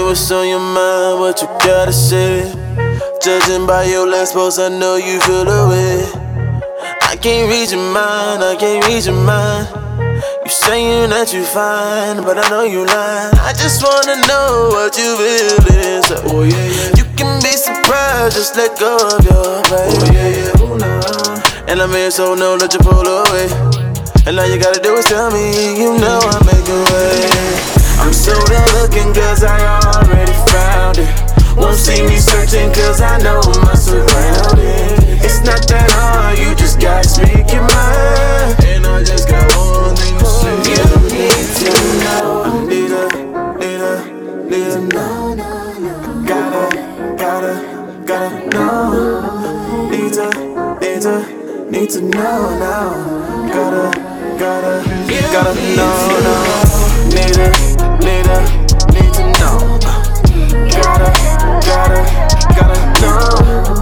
what's on your mind, what you gotta say. Judging by your last post, I know you feel the way. I can't read your mind, I can't read your mind. You saying that you fine, but I know you lying. I just wanna know what you feelin'. So, oh yeah, yeah. You can be surprised, just let go of your baby. Oh yeah, yeah, oh nah. And I'm here so no, let you pull away. And all you gotta do is tell me, you know I make a way. I'm so done looking cause I already found it. Won't see me searching cause I know my surroundings. It's not that hard, you just gotta speak your mind. And I just got one thing to say. You need to know. I need to know. Gotta know. Need to know now. Gotta know now. Need to know. Gotta know.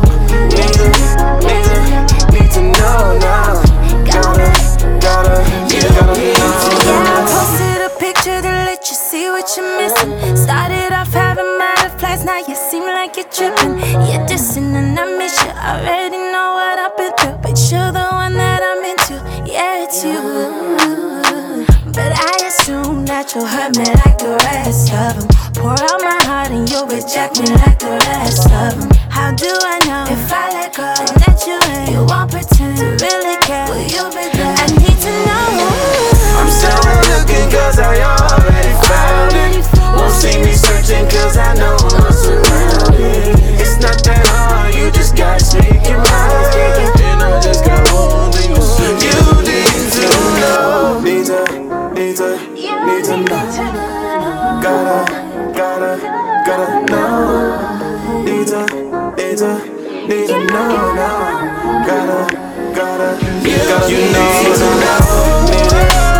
Need to know now. Gotta know. Yeah, I posted a picture to let you see what you're missing. Started off having butterflies, now you seem like you're tripping. You're dissing and I miss you. I already know what I've been through, but you're the one that I'm into. Yeah, it's you. But I assume that you'll hurt me like the rest of them. Pour out my heart and you'll reject me like the rest of them. How do I know if I let go and let you in? You won't pretend to really care. Will you be there? I need to know. I'm still looking cause I already found it. Won't see me searching cause I know my surroundings. It's not that hard, you just gotta speak your mind. And I just got one thing to say. You need to know. Need to know. Gotta know. Need to know now. Gotta know. Need to know.